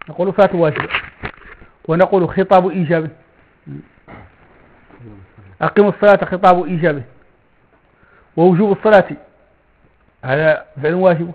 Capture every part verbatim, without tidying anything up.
نقول صلاة واجبة، ونقول خطاب إيجاب. أقيموا الصلاة خطاب إيجاب، ووجوب الصلاة هذا فعل واجب.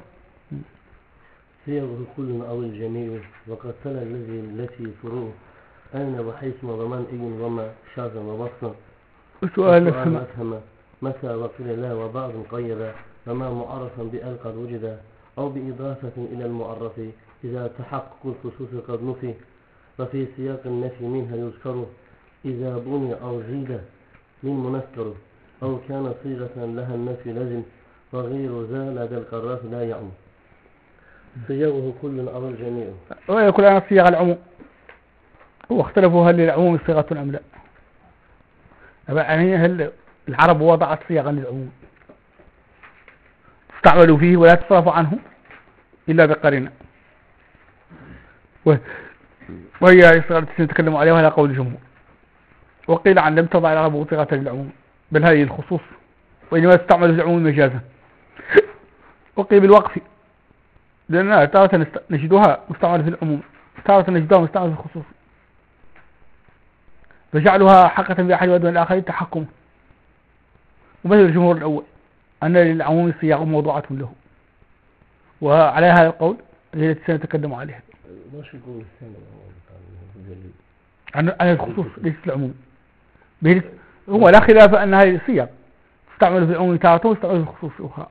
صيغه كل أو الجميع، وقد تلا الذي التي فروع أين وحيث وضمان أي وما شاذ وبصنا. السؤال أفهم متى وقيل لا وبعض قيد، وما معرفا بأل قد وجد، أو بإضافة إلى المعرف إذا تحقق الخصوص قد نفي، وفي سياق النفي منها يذكر إذا بني أو زيد من منكر، أو كان صيغة لها النفي لازم، وغير ذا لدى القراف لا يعم. صيغه كل أو الجميع، ويقول أنا صيغ العموم، واختلفوا هل للعموم صيغة أم لا. يعني هل العرب وضعت صيغا للعموم تستعملوا فيه ولا تصرف عنه إلا بقرينة، وهي صيغة نتكلم عليها على قول الجمهور. وقيل عن لم تضع العرب صيغة للعموم بل هذه الخصوص، وإنما تستعمل في العموم مجازا. وقيل بالوقف، لأننا تارة نجدها مستعملة في العموم، تارة نجدها مستعملة في الخصوص، فجعلها حقة بأحد ودون الآخر تحكم. ومثل الجمهور الأول أن للعموم صيغ موضوعة له، وعلى هذا القول التي سنتكلم عليها عن الخصوص ليس العموم. هو لا خلاف أن هذه الصيغ تستعمل في العموم تارة وتستعمل في الخصوص أخرى،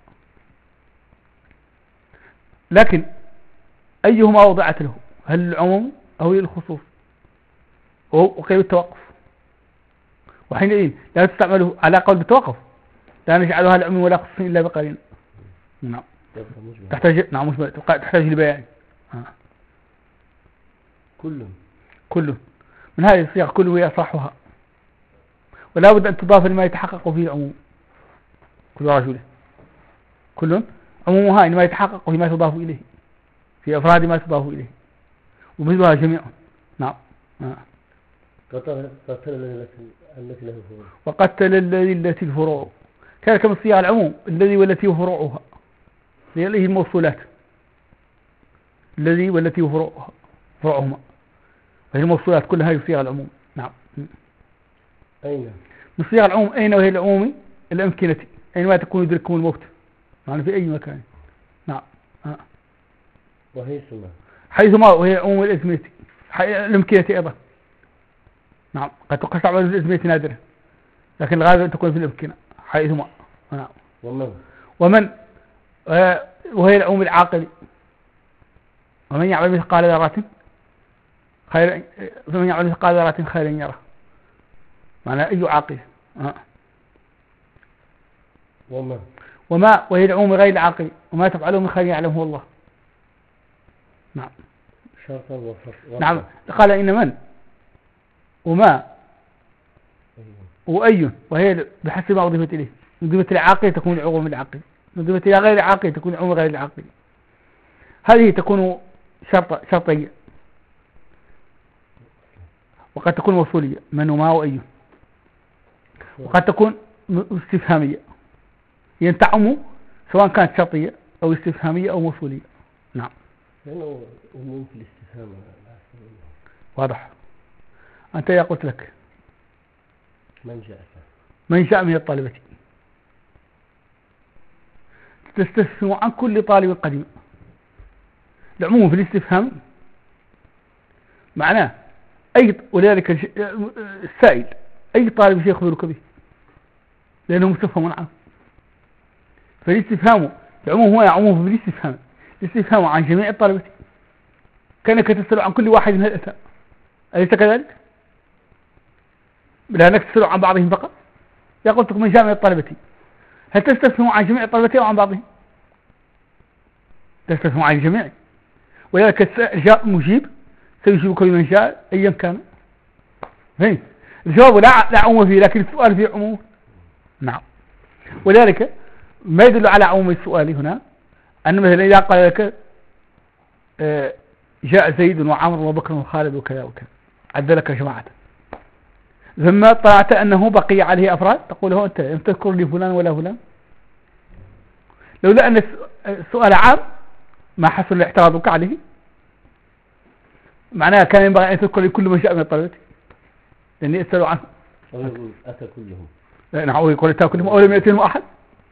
لكن أيهما وضعت له، هل العموم أو الخصوص؟ وقيل التوقف، وحينئذ لا تستعمله على قول بالتوقف، لا نجعلها العموم ولا خصوص إلا بقرين. نعم تحتاج نعم مش تحتاج لبيان. كل كل من هذه الصيغ كل هي صحها، ولا بد أن تضاف لما يتحقق فيه العموم. كل رجل كل عمومها إنما يتحقق فيما تضاف إليه، في أفراد ما تضاف إليه، ومثلها جميع. نعم قتل التي له فروع، وقتل الذي التي الفروع كان كما صيغ العموم الذي والتي وفروعها، هي الموصولات الذي والتي وفروعها فروعهما، وهي الموصولات كلها يصيغ العموم. نعم أين من صيغ العموم أين، وهي العموم الأمكنة، أينما تكون يدرككم الموت، يعني في أي مكان. نعم آه. وحيثما حيثما، وهي عموم الأزمنة الأمكنة أيضا. نعم قد تستعمل في الأزمنة نادرة، لكن الغالب تكون في الأمكنة حيثما. نعم ومن ومن آه وهي العموم العاقل، ومن يعمل مثقال ذرة خير، فمن يعمل مثقال ذرة خيرا يره، معنى أي عاقل. آه. وما وما وهي العموم غير العاقل، وما تفعله من خير يعلمه الله. نعم شرطا وفرق. نعم قال إن من وما وأي، وهي بحسب ما أضيفت إليه، أضيفت العاقل تكون العموم العاقل، أضيفت إلى غير العاقل تكون العموم غير العاقل. هذه تكون شرط شرطية، وقد تكون موصولية من وما وأي، وقد تكون استفهامية ينتعم سواء كانت شرطية أو استفهامية أو موصولية. نعم لأنه أموم في الاستفهام واضح. أنت يا قلت لك من جاء من جاء من الطالبة تستفهم عن كل طالب قديم. العموم في الاستفهام معناه أي، ولذلك السائل أي طالب يخبرك به لأنه مستفهم عنه. فالاستفهام العموم هو عموم في الاستفهام، الاستفهام عن جميع الطلبة، كأنك تسأل عن كل واحد من الأتى، أليس كذلك؟ لأنك تسأل عن بعضهم فقط. يا قلت من جاء من الطلبة، هل تستفهم عن جميع الطلبة أو عن بعضهم؟ تستفهم عن الجميع، ولذلك جاء مجيب سيجيب كل من جاء أيا كان. فين الجواب لا لا عموم فيه، لكن السؤال فيه عموم. نعم ولذلك ما يدل على عموم السؤال هنا أن مثلا إذا قال لك جاء زيد وعمر وبكر وخالد وكذا وكذا، عد لك جماعة، ثم طلعت أنه بقي عليه أفراد، تقول هو أنت لم تذكر لي فلان ولا فلان. لولا أن السؤال عام ما حصل اعتراضك عليه، معناها كان ينبغي أن تذكر لكل من شاء من الطلبة، لأن يسألوا عنه. أو يقول أتى كلهم. نعم، أو يقول أتى كلهم أو لم يأتهم أحد.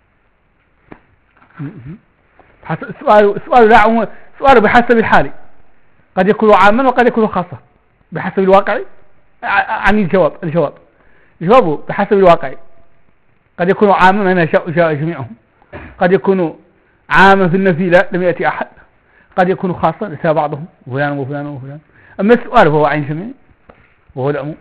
سؤال سؤال لا عموم، سؤال بحسب الحال، قد يكون عاما وقد يكون خاصة بحسب الواقع. عن الجواب الجواب جوابه بحسب الواقع، قد يكون عاما من شاء جاء جميعهم، قد يكون عاما في النفي لا لم يأتي أحد، قد يكون خاصا لسا بعضهم وفلان وفلان وفلان. أما السؤال فهو عن جميع وهو العموم.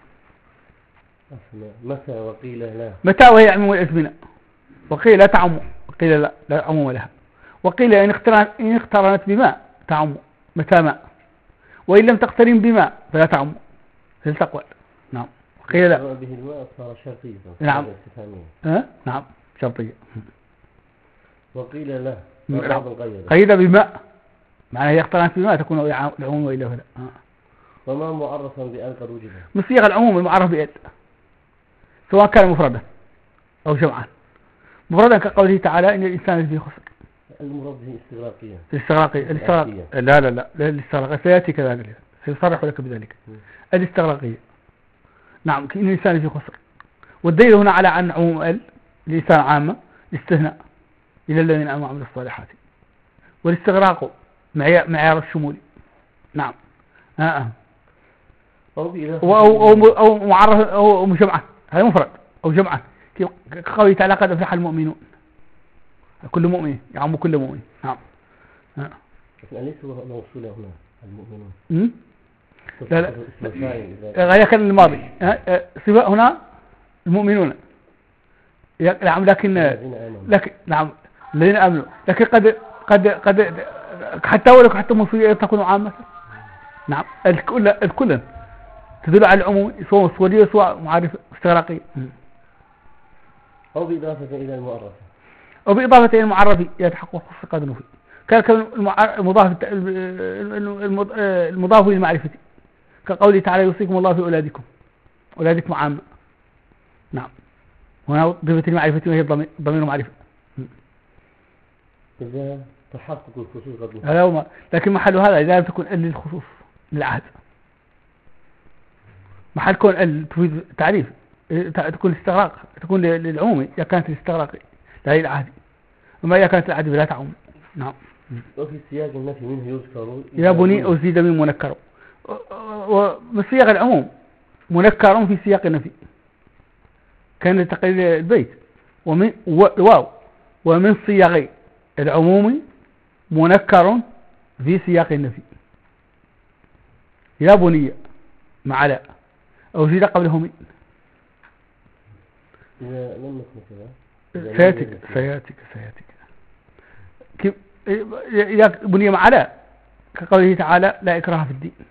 متى وقيل لا، متى وهي عموم الأزمنة، وقيل لا تعم، وقيل لا لا عموم لها، وقيل إن اقترنت إن اقترنت بما تعم متى ما، وإن لم تقترن بما فلا تعم في التقوى. نعم، وقيل لا به الماء صار شرطية. نعم أه؟ نعم شرطية. وقيل لا نعم. قيد بماء معناها هي اقترنت بما تكون العموم وإلا فلا. أه. وما معرفا بأن قد وجد من صيغ العموم المعرف بأن، سواء كان مفردا أو جمعا. مفردا كقوله تعالى إن الإنسان فيه خسر. المراد به استغراقية. الاستغراقية الاستغراق لا لا لا لا الاستغراقية سيأتي كذلك، سيصرح لك بذلك. الاستغراقية نعم، إن الإنسان فيه خسر. والدليل هنا على أن عموم ال الإنسان عامة الاستثناء إلى الذين آمنوا وعملوا الصالحات، والاستغراق معيار الشمول. نعم آه آه. أو أو أو معرف أو مجمعة، هذا مفرد أو جمعة كقوله تعالى قد أفلح المؤمنون، كل مؤمن يعم كل مؤمن. نعم آه. ليس موصول هنا المؤمنون. امم لا لا غير كان الماضي صفة هنا المؤمنون. نعم لكن لكن نعم الذين آمنوا، لكن قد قد قد حتى ولو حتى مصير تكون عامة. نعم الكل الكل تدل على العموم سواء مسودية سواء معرفة استغراقية. أو بإضافة إلى المعرف، أو بإضافة إلى المعرف يتحقق قد نفي. كان المضاف المضاف للمعرفة كقوله تعالى يوصيكم الله في أولادكم، أولادكم عامة. نعم هنا ضفة المعرفة وهي ضمير معرفة. إذا تحقق الخصوص قد نفي. هذا لكن محل هذا إذا لم تكن ال للخصوص للعهد، محل كون ال تفيد تعريف تكون استغراق، تكون للعموم إذا كانت الاستغراق لا للعهد، وما إذا كانت العهد فلا تعم. نعم. وفي سياق النفي منه يذكر إذا بني أو زيد من منكر، ومن صيغ العموم منكر في سياق النفي كان تقرير البيت، ومن واو ومن صيغ العموم منكر في سياق النفي. إذا بني مع لا أو زيد قبله من. إذا لم نكن كذا سياتك سياتك سياتك كيف إذا بني مع لا كقوله تعالى لا إكراه في الدين،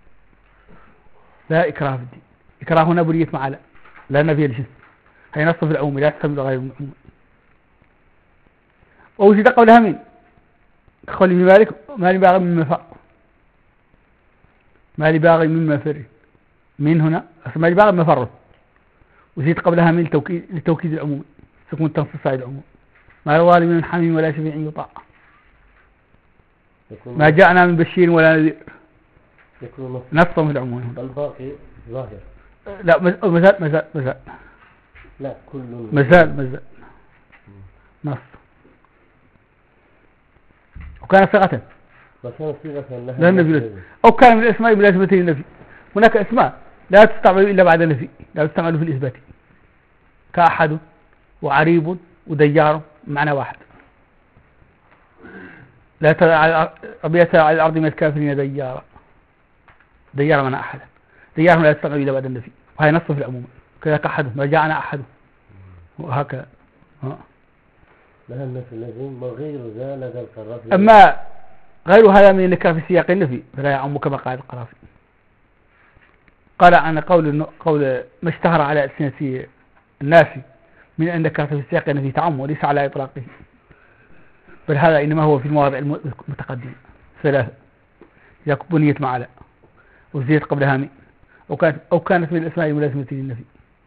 لا إكراه في الدين. إكراه هنا بنيت مع لا لا نفي الجنس، هي نص في العموم لا تحتمل غير العموم. ووجد قولها من كقوله مالك ما لي باغي مما فر، ما لي باغي مما فر، من هنا ما لي باغي مما فر، وزيد قبلها من لتوكيد العموم تكون تنصص على العموم. ما روى من حميم ولا شفيع يطاع، ما جاءنا من بشير ولا نذير، نصا في العموم. الباقي ظاهر. لا مازال مازال مازال لا كل مازال مازال نص. وكان صيغة وكان صيغة لا النبي، أو كان من الأسماء بلازمة النفي. هناك أسماء لا تستعمل إلا بعد النفي، لا تستعمل في الإثبات كأحد وعريب وديار معنى واحد. لا ترى على الأرض من الكافرين ديارا، ديار معنى أحد، ديار لا تستعمل إلا بعد النفي، وهي نص في العموم. كذا كأحد ما جاءنا أحد وهكذا. لها النفي اللازم وغير ذا لدى القرافي. أما غير هذا من النكرة في سياق النفي فلا يعم كما قال القرافي. قال عن قول قول ما اشتهر على ألسنة الناس من أن النكرة في سياق النفي تعم وليس على إطلاقه، بل هذا إنما هو في المواضع المتقدمة ثلاثة، إذا بنيت مع لا وزيت قبلها من أو كانت أو كانت من الأسماء الملازمة للنفي.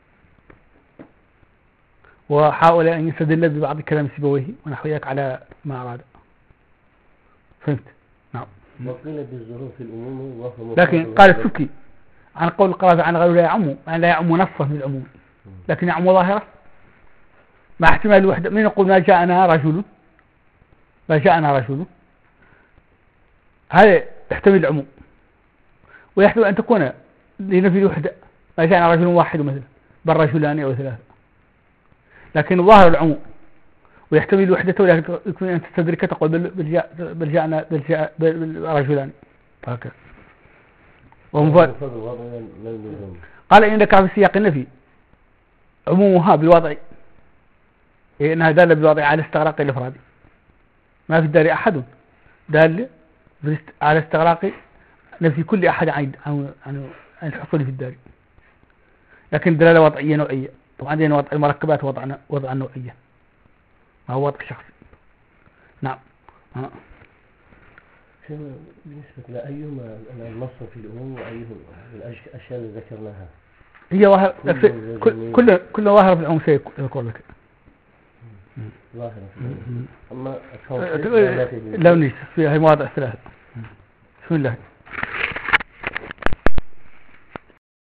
وحاول أن يستدل ببعض كلام سيبويه ونحو ذلك على ما أراد. فهمت؟ نعم. وقيل بالظهور في الأموم وهو لكن مخاطب قال هذا. السكي عن قول القرافي عن غيره لا يعم، يعني لا يعم نصا من العموم، لكن يعم ظاهرة مع احتمال الوحدة. من يقول ما جاءنا رجل، ما جاءنا رجل، هذا يحتمل العموم، ويحتمل أن تكون لنفي الوحدة، ما جاءنا رجل واحد مثلا، بل رجلان أو ثلاثة، لكن ظاهر العموم ويحتمل الوحدة، ولكن يكون أن تستدرك تقول بل جاء بل جاءنا بل جاء بل رجلان هكذا. ومفاد قال إن ذكر في سياق النفي عمومها بالوضع، إنها دالة بالوضع على استغراق الإفراد، ما في الدار أحد دال على استغراق نفي كل أحد عن عن عن الحصول في الدار، لكن دلالة وضعية نوعية. طبعا عندنا وضع المركبات وضعنا وضعا نوعيا، ما هو وضع شخصي. نعم. ها. بالنسبة لأيهما النص في الأموم وأيهما الأشياء اللي ذكرناها؟ هي واحد كل كل كل ظاهرة في العموم سيكون لك ظاهرة في العموم. أما لو نجد فيها مواضع ثلاثة. بسم الله.